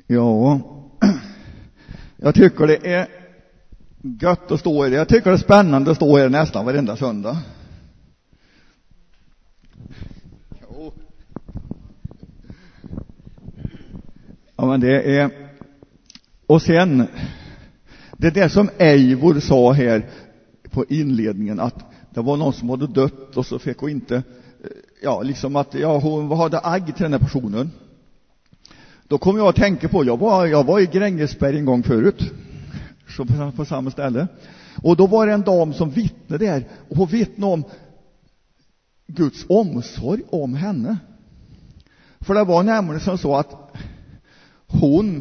Ja, jag tycker det är gött att stå i det. Jag tycker det är spännande att stå i det nästan varenda söndag. Jo. Ja, men det är... Och sen, det är det som Eivor sa här på inledningen, att det var någon som hade dött och så fick hon inte... Ja, liksom att hon hade agg till den här personen. Då kom jag att tänka på, jag var i Grängesberg en gång förut, så på samma ställe. Och då var det en dam som vittnade där, och hon vittnade om Guds omsorg om henne. För det var nämligen som så att hon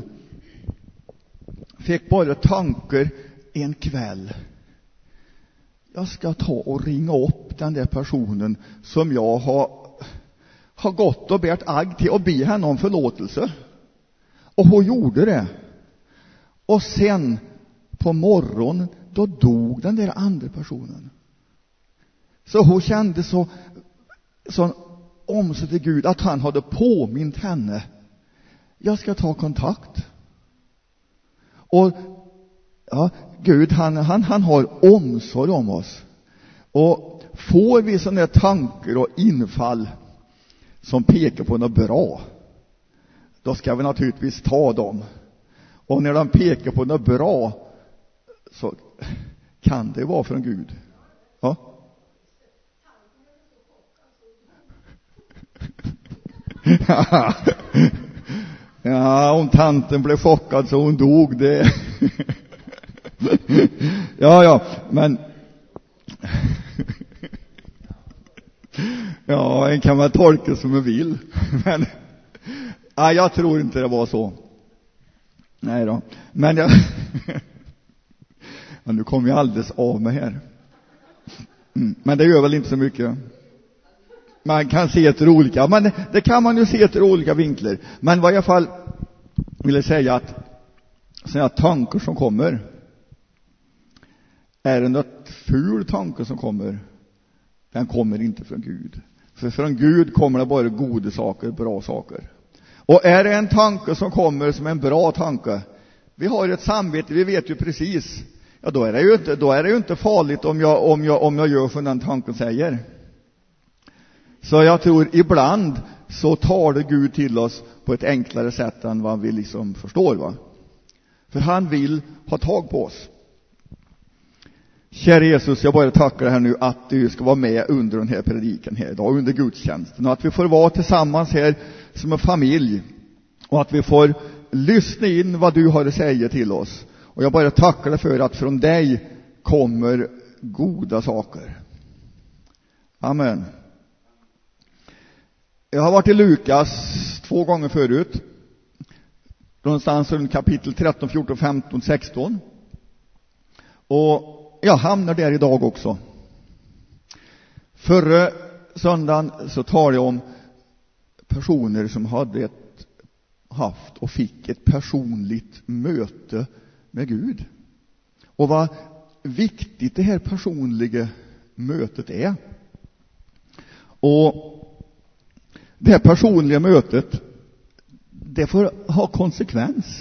fick bara tankar en kväll. Jag ska ta och ringa upp den där personen som jag har gått och bärt agg till och be henne om förlåtelse. Och hon gjorde det. Och sen på morgonen, då dog den där andra personen. Så hon kände så omsorg till Gud att han hade påmint henne. Jag ska ta kontakt. Och ja, Gud han har omsorg om oss. Och får vi sådana tankar och infall som pekar på något bra, då ska vi naturligtvis ta dem. Och när de pekar på något bra, så kan det vara från Gud. Ja. Ja, om tanten blev chockad så hon dog, det. Ja, men ja, en kan man tolka som man vill. Men jag tror inte det var så. Nej då. Men nu kommer jag alldeles av mig här. Men det gör väl inte så mycket. Man kan se ett olika, men det kan man ju se ett olika vinklar. Men vad i alla fall vill jag säga att sådana tankar som kommer, är det något ful tanke som kommer, den kommer inte från Gud. För från Gud kommer det bara goda saker, bra saker. Och är det en tanke som kommer som en bra tanke, vi har ett samvete, vi vet ju precis, ja, då är det ju inte farligt om jag gör som den tanken säger. Så jag tror ibland så tar det Gud till oss på ett enklare sätt än vad vi liksom förstår, va? För han vill ha tag på oss. Kära Jesus, jag bara tackar dig här nu att du ska vara med under den här predikan här idag, under gudstjänsten. Och att vi får vara tillsammans här som en familj. Och att vi får lyssna in vad du har att säga till oss. Och jag bara tackar dig för att från dig kommer goda saker. Amen. Jag har varit i Lukas 2 gånger förut. Någonstans runt kapitel 13, 14, 15, 16. Och jag hamnar där idag också. Förra söndagen så talade jag om personer som hade haft och fick ett personligt möte med Gud. Och vad viktigt det här personliga mötet är. Och det här personliga mötet, det får ha konsekvens.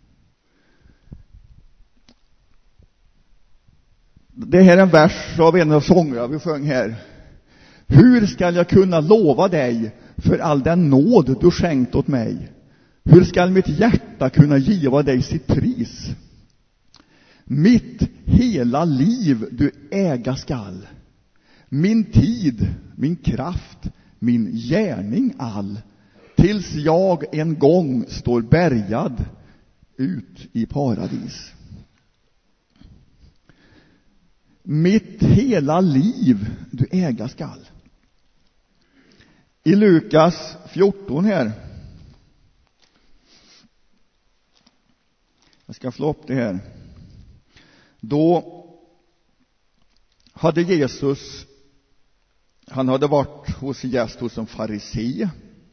Det här är en vers av en av sångerna vi sjöng här. Hur ska jag kunna lova dig för all den nåd du skänkt åt mig? Hur ska mitt hjärta kunna giva dig sitt pris? Mitt hela liv du äga skall. Min tid, min kraft, min gärning all. Tills jag en gång står bärgad ut i paradis. Mitt hela liv du äga skall. I Lukas 14 här. Jag ska slå upp det här. Då hade Jesus, han hade varit hos en farisé.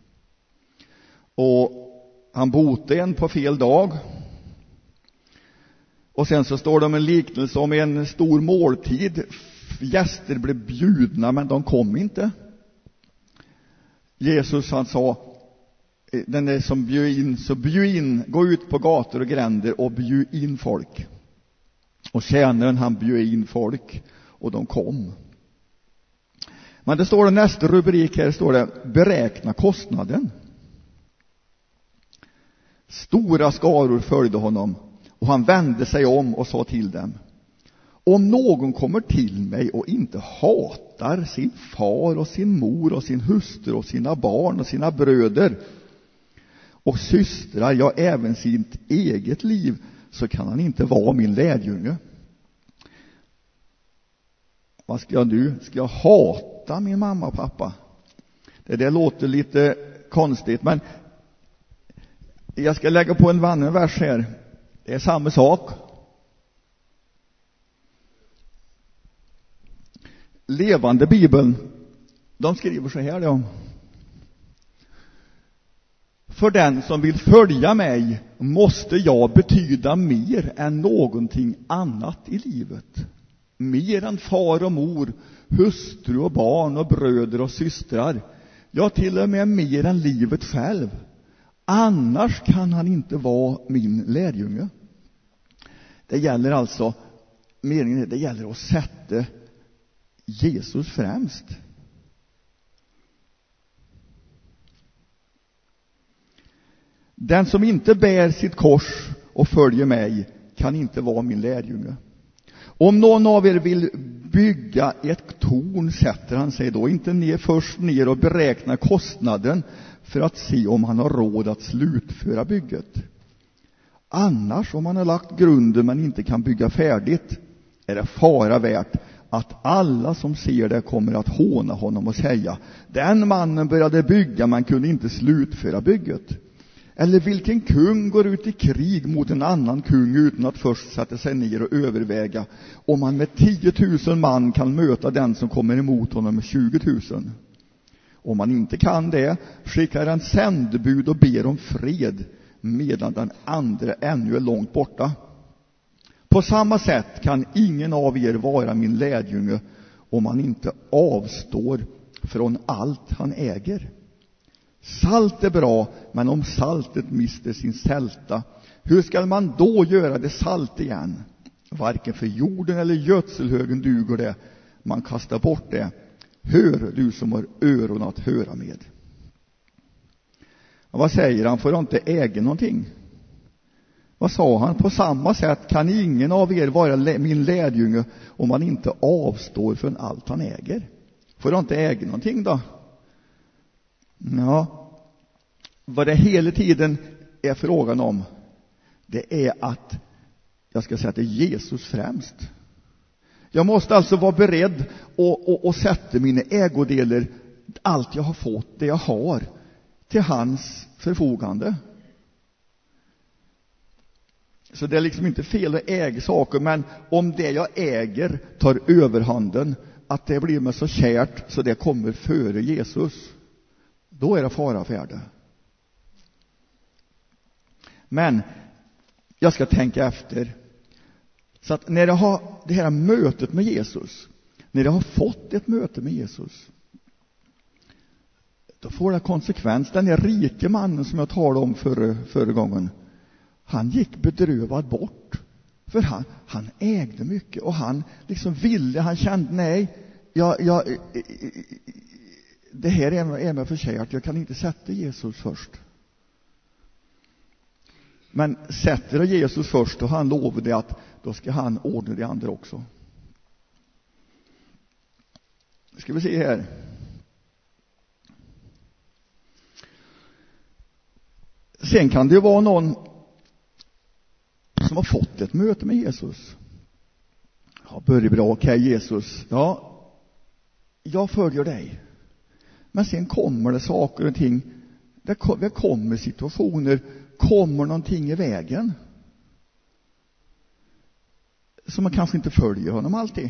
Och han botade en på fel dag. Och sen så står det om en liknelse om en stor måltid. Gäster blev bjudna men de kom inte. Jesus han sa, den är som bjöd in, gå ut på gator och gränder och bjöd in folk. Och tjänaren, han bjöd in folk och de kom. Men det står, nästa rubrik här står det, beräkna kostnaden. Stora skaror följde honom, och han vände sig om och sa till dem: om någon kommer till mig och inte hatar sin far och sin mor och sin hustru och sina barn och sina bröder och systrar, ja, även sitt eget liv, så kan han inte vara min lärjunge. Vad ska jag nu? Ska jag hata min mamma och pappa? Det låter lite konstigt, men jag ska lägga på en annan vers här. Det är samma sak. Levande Bibeln, de skriver så här då: för den som vill följa mig måste jag betyda mer än någonting annat i livet. Mer än far och mor, hustru och barn och bröder och systrar. Ja, till och med mer än livet själv. Annars kan han inte vara min lärjunge. Det gäller alltså, meningen, det gäller att sätta Jesus främst. Den som inte bär sitt kors och följer mig kan inte vara min lärjunge. Om någon av er vill bygga ett torn, sätter han sig då inte först ner och beräknar kostnaden för att se om han har råd att slutföra bygget. Annars, om han har lagt grunden men inte kan bygga färdigt, är det fara värt att alla som ser det kommer att håna honom och säga: den mannen började bygga men kunde inte slutföra bygget. Eller vilken kung går ut i krig mot en annan kung utan att först sätta sig ner och överväga om han med 10 000 man kan möta den som kommer emot honom med 20 000? Om man inte kan det, skickar han sändebud och ber om fred, medan den andra ännu är långt borta. På samma sätt kan ingen av er vara min lärjunge om han inte avstår från allt han äger. Salt är bra, men om saltet mister sin sälta, hur ska man då göra det salt igen? Varken för jorden eller gödselhögen duger det, man kastar bort det. Hör, du som har öron att höra med. Och vad säger han? Får han inte äga någonting? Vad sa han? På samma sätt kan ingen av er vara min lärjunge om man inte avstår från allt han äger. Får han inte äga någonting då? Ja, vad det hela tiden är frågan om, det är att jag ska sätta Jesus främst. Jag måste alltså vara beredd och sätta mina ägodelar, allt jag har fått, det jag har, till hans förfogande. Så det är liksom inte fel att äga saker, men om det jag äger tar överhanden, att det blir mig så kärt så det kommer före Jesus, då är det fara färde. Men jag ska tänka efter. Så att när jag har det här mötet med Jesus, när jag har fått ett möte med Jesus, då får det konsekvens. Den där rike mannen som jag talade om förra gången, han gick bedrövad bort. För han ägde mycket och han liksom ville, han kände nej, det här är mig för kärt, jag kan inte sätta Jesus först. Men sätter jag Jesus först, och han lovade att då ska han ordna det andra också. Ska vi se här. Sen kan det ju vara någon som har fått ett möte med Jesus. Ja, börjar bra, okej Jesus. Ja, jag följer dig. Men sen kommer det saker och ting. Det kommer situationer, kommer någonting i vägen. Så man kanske inte följer honom alltid.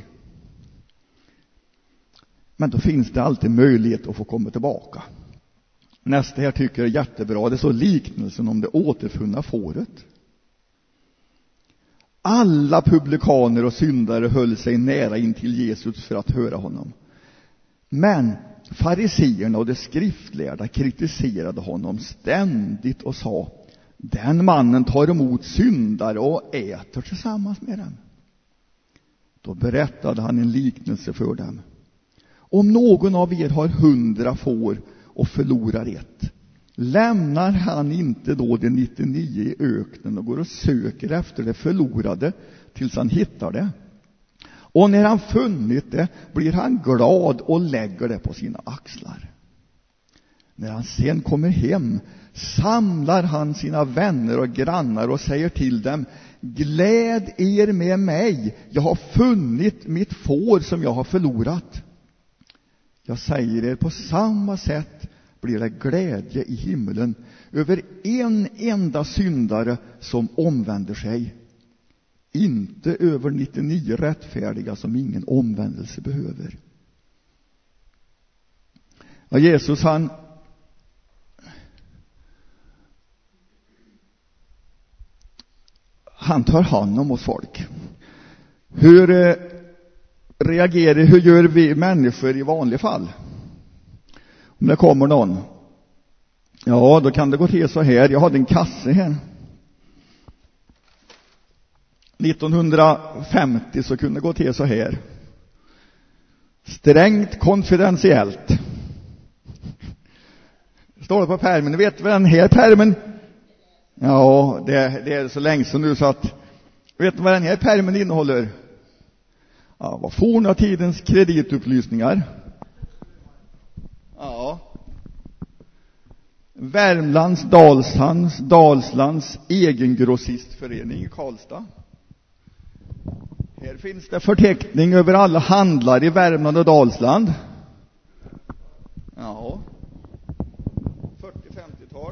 Men då finns det alltid möjlighet att få komma tillbaka. Nästa här tycker jag är jättebra. Det är så liknelsen om det återfunna fåret. Alla publikaner och syndare höll sig nära in till Jesus för att höra honom. Men fariseerna och de skriftlärda kritiserade honom ständigt och sa: den mannen tar emot syndare och äter tillsammans med dem. Då berättade han en liknelse för dem. Om någon av er har 100 får och förlorar ett, lämnar han inte då de 99 i öknen och går och söker efter det förlorade tills han hittar det? Och när han funnit det blir han glad och lägger det på sina axlar. När han sen kommer hem samlar han sina vänner och grannar och säger till dem: gläd er med mig, jag har funnit mitt får som jag har förlorat. Jag säger er, på samma sätt blir det glädje i himlen över en enda syndare som omvänder sig, inte över 99 rättfärdiga som ingen omvändelse behöver. Ja, Jesus han tar hand om oss folk. Hur gör vi människor i vanliga fall? Om det kommer någon, ja, då kan det gå till så här. Jag hade en kasse här 1950, så kunde det gå till så här: strängt konfidentiellt. Står det på pärmen. Ni vet vad den här pärmen? Ja, det är så länge sedan nu så att, vet ni vad den här pärmen innehåller? Ja, vad forna tidens kreditupplysningar. Ja. Värmlands Dalslands egen grossistförening i Karlstad. Här finns det förteckning över alla handlare i Värmland och Dalsland. Ja. 40-50-tal.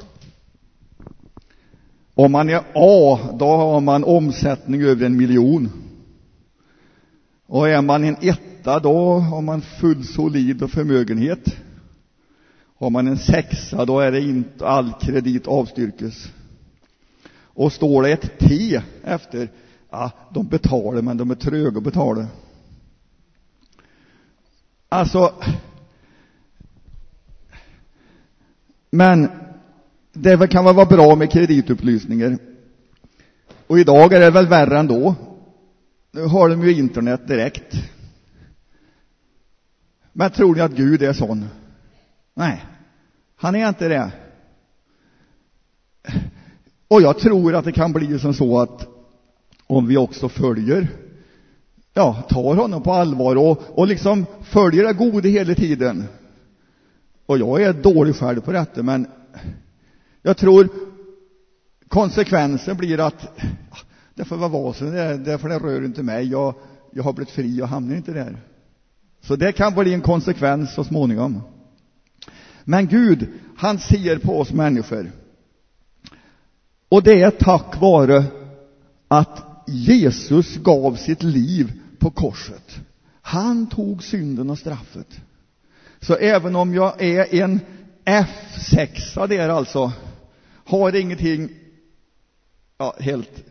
Om man är A, då har man omsättning över 1 miljon. Och är man en etta, då har man full solid och förmögenhet. Har man en 6, då är det inte all kredit avstyrkes. Och står det ett T efter, ja, de betalar, men de är tröga att betala. Alltså, men det kan väl vara bra med kreditupplysningar. Och idag är det väl värre ändå. Nu har de ju internet direkt. Men tror ni att Gud är sån? Nej, han är inte det. Och jag tror att det kan bli som så att om vi också tar honom på allvar och liksom följer det goda hela tiden. Och jag är dålig själv på detta, men jag tror konsekvensen blir att det får vara så, därför det rör inte mig. Jag har blivit fri och hamnar inte där. Så det kan bli en konsekvens så småningom. Men Gud, han ser på oss människor. Och det är tack vare att Jesus gav sitt liv på korset. Han tog synden och straffet. Så även om jag är en F6 där, alltså har ingenting helt,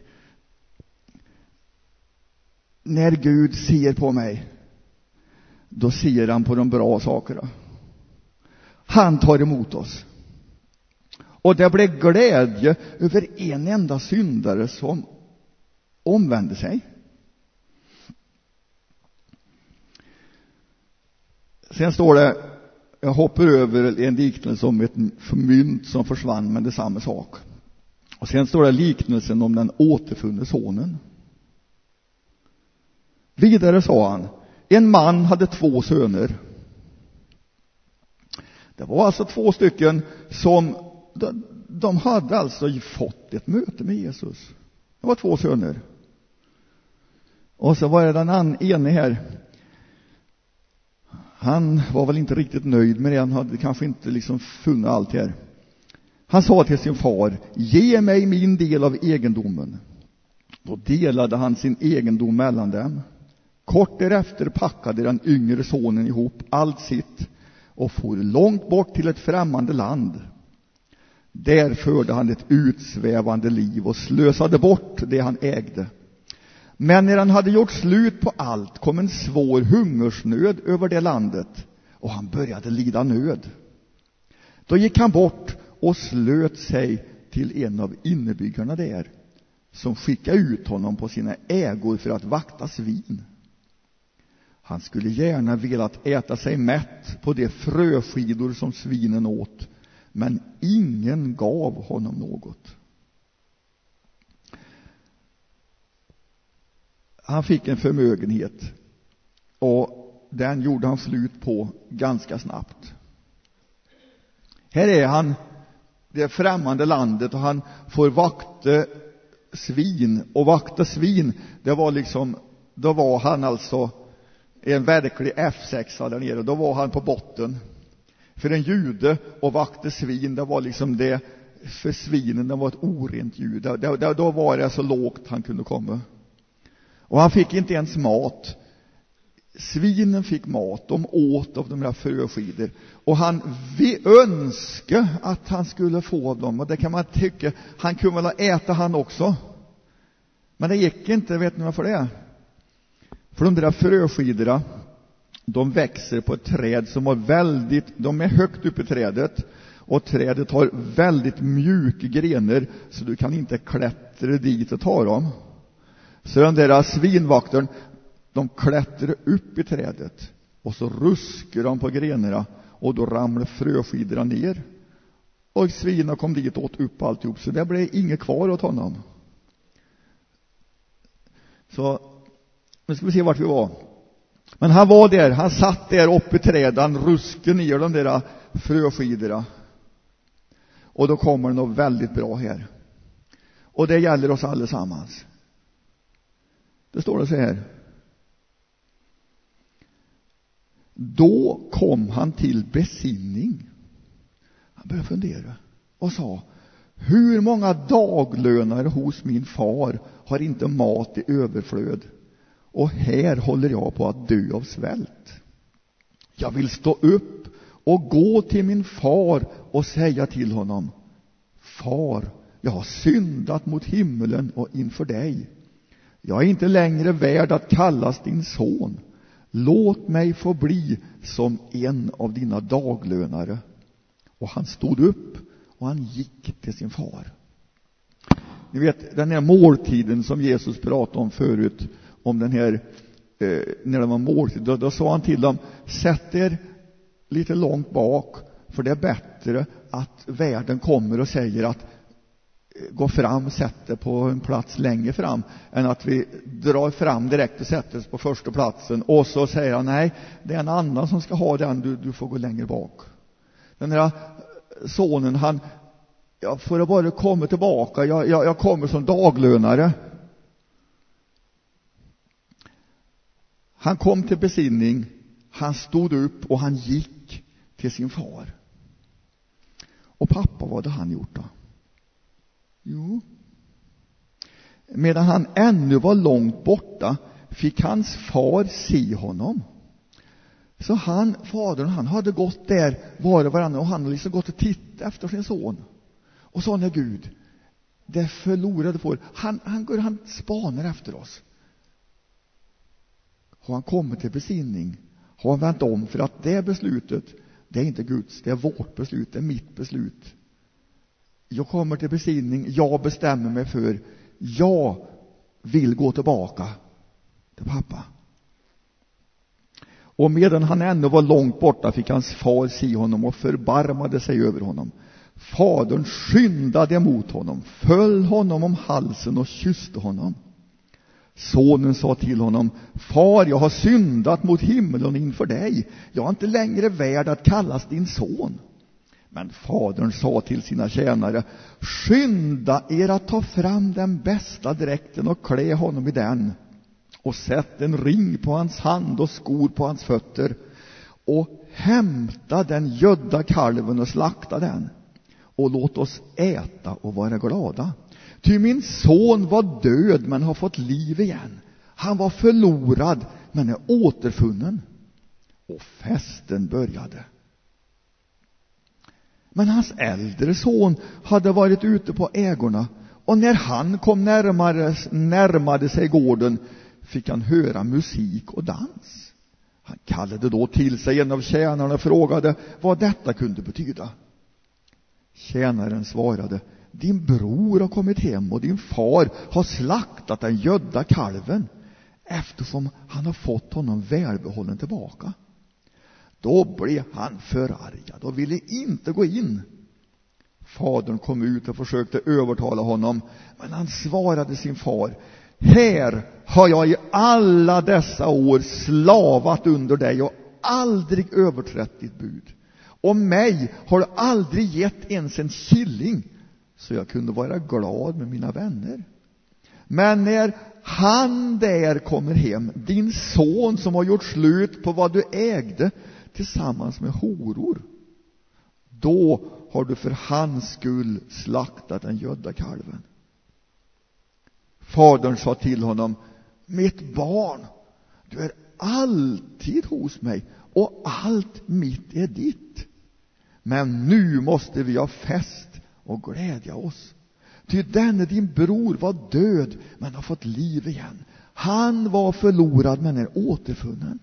när Gud ser på mig, då ser han på de bra sakerna. Han tar emot oss. Och det blev glädje över en enda syndare som omvände sig. Sen står det, jag hoppar över en liknelse om ett mynt som försvann, men det är samma sak. Och sen står det liknelsen om den återfunne sonen. Vidare sa han, en man hade 2 söner. Det var alltså 2 stycken som de hade alltså fått ett möte med Jesus. Det var 2 söner. Och så var det den ene här. Han var väl inte riktigt nöjd med det. Han hade kanske inte liksom funnit allt här. Han sa till sin far, ge mig min del av egendomen. Då delade han sin egendom mellan dem. Kort därefter packade den yngre sonen ihop allt sitt och for långt bort till ett främmande land. Där förde han ett utsvävande liv och slösade bort det han ägde. Men när han hade gjort slut på allt kom en svår hungersnöd över det landet, och han började lida nöd. Då gick han bort och slöt sig till en av innebyggarna där, som skickade ut honom på sina ägor för att vakta svin. Han skulle gärna velat äta sig mätt på de fröskidor som svinen åt, men ingen gav honom något. Han fick en förmögenhet, och den gjorde han slut på ganska snabbt. Här är han, det främmande landet, och han får vakta svin. Och vakta svin, det var liksom, då var han alltså en verklig F6 där nere. Då var han på botten. För en jude och vakta svin, det var liksom det, för svinen, det var ett orent ljud. Då var det så lågt han kunde komma. Och han fick inte ens mat. Svinen fick mat, de åt av de där fröskidor. Och han önskade att han skulle få av dem. Och det kan man tycka, han kunde väl äta han också. Men det gick inte, vet ni varför det? För de där fröskidorna, de växer på ett träd som var de är högt upp i trädet. Och trädet har väldigt mjuka grenar, så du kan inte klättra dit och ta dem. Så den där svinvaktaren, de klättrar upp i trädet och så ruskar de på grenarna, och då ramlar fröskidorna ner. Och svinen kom dit och åt upp alltihop, så det blev inget kvar åt honom. Så nu ska vi se vart vi var. Men han var där, han satt där uppe i trädet, han ruskade ner de där fröskidorna. Och då kommer det något väldigt bra här. Och det gäller oss allesammans. Det står det så här. Då kom han till besinning. Han började fundera och sa: hur många daglönare hos min far har inte mat i överflöd, och här håller jag på att dö av svält. Jag vill stå upp och gå till min far och säga till honom: Far, jag har syndat mot himmelen och inför dig. Jag är inte längre värd att kallas din son. Låt mig få bli som en av dina daglönare. Och han stod upp och han gick till sin far. Ni vet, den här måltiden som Jesus pratade om förut, om den här, när det var måltid, då sa han till dem: sätt er lite långt bak, för det är bättre att världen kommer och säger att gå fram, sätt dig på en plats längre fram, än att vi drar fram direkt och sätter oss på första platsen, och så säger han: nej, det är en annan som ska ha den, du får gå längre bak. Den här sonen, han, jag får bara komma tillbaka, jag kommer som daglönare. Han kom till besinning, han stod upp och han gick till sin far. Och pappa, vad hade han gjort då? Jo, medan han ännu var långt borta fick hans far se honom. Så fadern, han hade gått där var och varannan, och han hade liksom gått och tittat efter sin son. Och sa: nej Gud, det förlorade får, han spanar efter oss. Har han kommit till besinning, har han vänt om, för att det beslutet, det är inte Guds, det är vårt beslut, det är mitt beslut. Jag kommer till besinning, jag bestämmer mig för, jag vill gå tillbaka till pappa. Och medan han ännu var långt borta fick hans far se honom och förbarmade sig över honom. Fadern skyndade mot honom, föll honom om halsen och kysste honom. Sonen sa till honom: Far, jag har syndat mot himlen inför dig. Jag är inte längre värd att kallas din son. Men fadern sa till sina tjänare: skynda er att ta fram den bästa dräkten och klä honom i den, och sätt en ring på hans hand och skor på hans fötter, och hämta den gödda kalven och slakta den, och låt oss äta och vara glada. Ty min son var död men har fått liv igen. Han var förlorad men är återfunnen. Och festen började. Men hans äldre son hade varit ute på ägorna, och när han kom närmade sig gården fick han höra musik och dans. Han kallade då till sig en av tjänarna och frågade vad detta kunde betyda. Tjänaren svarade: din bror har kommit hem och din far har slaktat den gödda kalven, eftersom han har fått honom välbehållen tillbaka. Då blev han förargad och ville inte gå in. Fadern kom ut och försökte övertala honom, men han svarade sin far: här har jag i alla dessa år slavat under dig och aldrig överträtt ditt bud. Och mig har du aldrig gett ens en killing, så jag kunde vara glad med mina vänner. Men när han där kommer hem, din son som har gjort slut på vad du ägde tillsammans med horor, då har du för hans skull slaktat den gödda kalven. Fadern sa till honom: mitt barn, du är alltid hos mig och allt mitt är ditt. Men nu måste vi ha fest och glädja oss. Ty denne din bror var död men har fått liv igen. Han var förlorad men är återfunnen.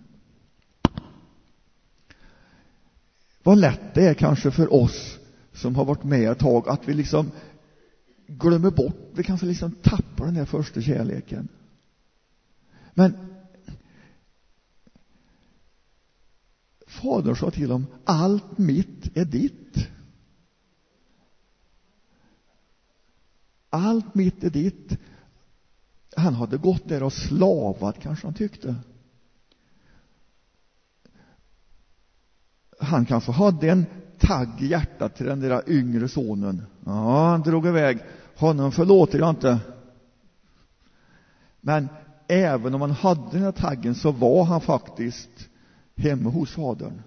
Vad lätt det är kanske för oss som har varit med ett tag att vi liksom glömmer bort, vi kanske liksom tappar den här första kärleken. Men Fadern sa till dem: allt mitt är ditt. Allt mitt är ditt. Han hade gått där och slavat, kanske han tyckte. Han kanske hade en tagg i hjärtat till den där yngre sonen. Ja, han drog iväg. Honom förlåter jag inte. Men även om han hade den här taggen så var han faktiskt hemma hos fadern.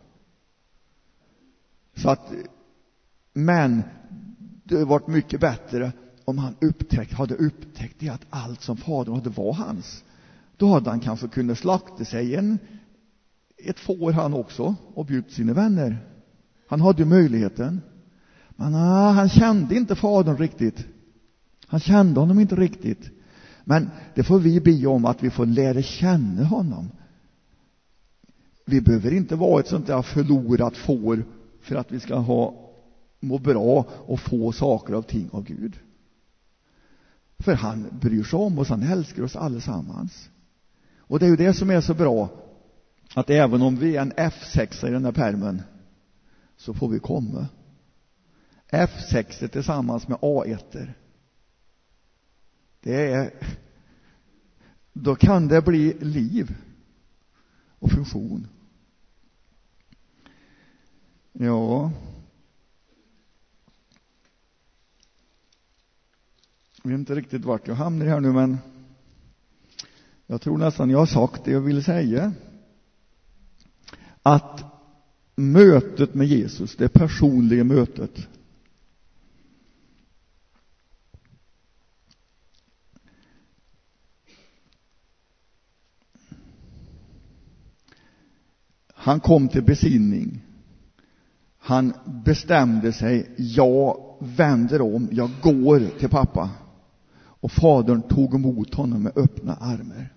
Så att, men det var mycket bättre om han hade upptäckt det, att allt som fadern hade var hans. Då hade han kanske kunnat slakta sig ett får han också och bjudit sina vänner. Han hade ju möjligheten. Men han kände inte fadern riktigt. Han kände honom inte riktigt. Men det får vi be om, att vi får lära känna honom. Vi behöver inte vara ett sånt där förlorat får för att vi ska må bra och få saker av ting av Gud. För han bryr sig om oss, han älskar oss allesammans. Och det är ju det som är så bra, att även om vi är en F6 i den här pärmen, så får vi komma. F6 tillsammans med A1. Då kan det bli liv och funktion. Ja. Jag vet inte riktigt vart jag hamnar här nu, men jag tror nästan jag har sagt det jag vill säga. Att mötet med Jesus, det personliga mötet, han kom till besinning. Han bestämde sig: jag vänder om, jag går till pappa. Och fadern tog emot honom med öppna armar.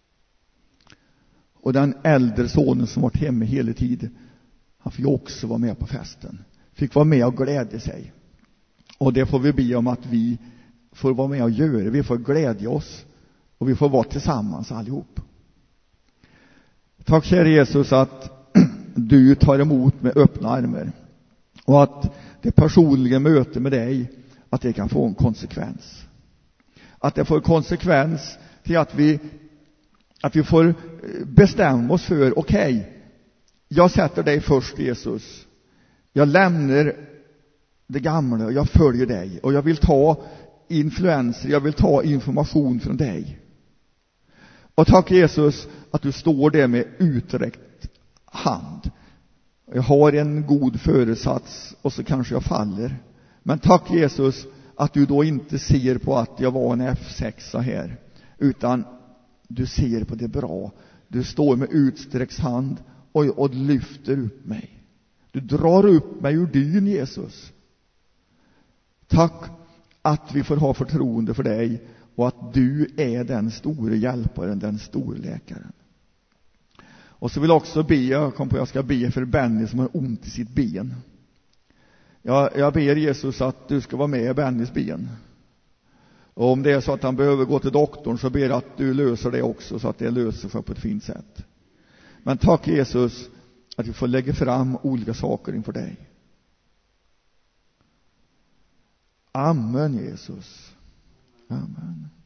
Och den äldre sonen som varit hemma hela tiden, han fick också vara med på festen. Fick vara med och glädja sig. Och det får vi be om att vi får vara med och göra. Vi får glädja oss. Och vi får vara tillsammans allihop. Tack kära Jesus att du tar emot med öppna armar. Och att det personliga mötet med dig, att det kan få en konsekvens. Att det får konsekvens till att vi får bestämma oss för: okej, jag sätter dig först, Jesus. Jag lämnar det gamla och jag följer dig. Och jag vill ta influenser, jag vill ta information från dig. Och tack Jesus att du står där med uträckt hand. Jag har en god föresats och så kanske jag faller. Men tack Jesus att du då inte ser på att jag var en F6 här, utan du ser på det bra. Du står med utsträckt hand och lyfter upp mig. Du drar upp mig ur dyn, Jesus. Tack att vi får ha förtroende för dig och att du är den store hjälparen, den store läkaren. Och så vill jag också be, jag ska be för Benny som har ont i sitt ben. Jag ber Jesus att du ska vara med i Bennys ben. Och om det är så att han behöver gå till doktorn, så ber jag att du löser det också, så att det löser sig på ett fint sätt. Men tack Jesus att vi får lägga fram olika saker inför dig. Amen Jesus. Amen.